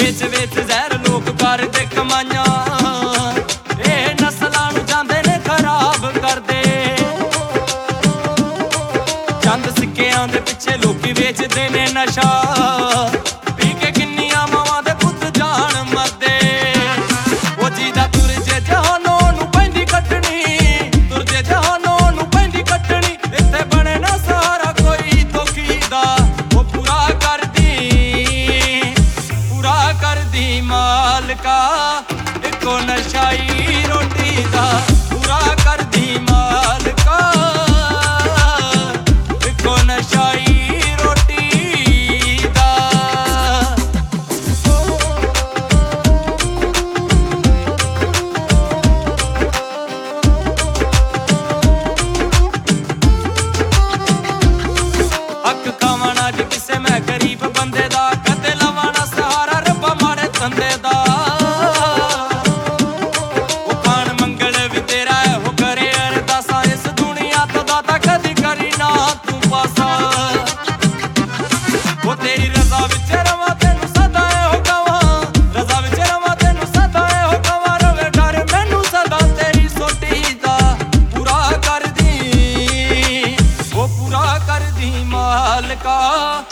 ਵੇਚ ਵੇਚ ਜ਼ਹਿਰ ਲੋਕ ਕਰਦੇ ਕਮਾਈਆਂ, ਇਹ ਨਸਲਾਂ ਨੂੰ ਜਾਂਦੇ ਨੇ ਖਰਾਬ ਕਰਦੇ। ਚੰਦ ਸਿੱਕਿਆਂ ਦੇ ਪਿੱਛੇ ਲੋਕੀ ਵੇਚਦੇ ਨੇ ਨਸ਼ਾ, ਪੀ ਕੇ ਕਿੰਨੀਆਂ ਮਾਵਾਂ ਦੇ ਪੁੱਤ ਜਾਣ ਮਰਦੇ। ਉਹ ਜਿਹਦਾ ਤੁਰ ਜੇ ਜਹਾਨੋਂ ਨੂੰ ਪੈਂਦੀ ਕੱਟਣੀ, ਤੁਰ ਜੇ ਜਹਾਨੋਂ ਨੂੰ ਪੈਂਦੀ ਕੱਟਣੀ। ਇੱਥੇ ਬਣੇ ਨਾ ਸਾਰਾ ਕੋਈ ਦੁਖੀ ਦਾ, ਉਹ ਪੂਰਾ ਕਰਦੀ ਮਾਲਕਾ ਇੱਕੋ ਨਸ਼ਾਈ ਰੋਟੀ ਦਾ। ਪੂਰਾ ਕਰਦੀ ਮਾਲਕਾ ਇੱਕੋ ਨਸ਼ਾਈ ਰੋਟੀ ਦਾ। ਹੱਕ ਖਾਵਾਂ ਨਾ ਅੱਜ ਕਿਸੇ ਮੈਂ ਗਰੀਬ ਬੰਦੇ ਦਾ, ਕਦੇ ਲਵਾਂ ਨਾ ਸਹਾਰਾ ਰੱਬਾ ਮਾੜੇ ਧੰਦੇ ਦਾ। ਉਹ ਖਾਣ ਮੰਗਲ ਵੀ ਤੇਰਾ ਇਹੋ ਕਰੇ ਅਰਦਾਸਾਂ, ਇਸ ਦੁਨੀਆ ਤੋਂ ਦਾਤਾ ਕਦੀ ਕਰੀ ਨਾ ਤੂੰ ਪਾਸਾ। ਉਹ ਤੇਰੀ ਰਜ਼ਾ ਵਿੱਚ ਰਵਾਂ ਤੈਨੂੰ ਸਦਾ ਇਹੋ ਕਵਾਂ, ਰਜ਼ਾ ਵਿੱਚ ਰਵਾਂ ਤੈਨੂੰ ਸਦਾ ਇਹੋ ਕਵਾਂ। ਰਵੇ ਡਰ ਮੈਨੂੰ ਸਦਾ ਤੇਰੀ ਸੋਟੀ ਦਾ। ਪੂਰਾ ਕਰਦੀ, ਉਹ ਪੂਰਾ ਕਰਦੀ ਮਾਲਕਾ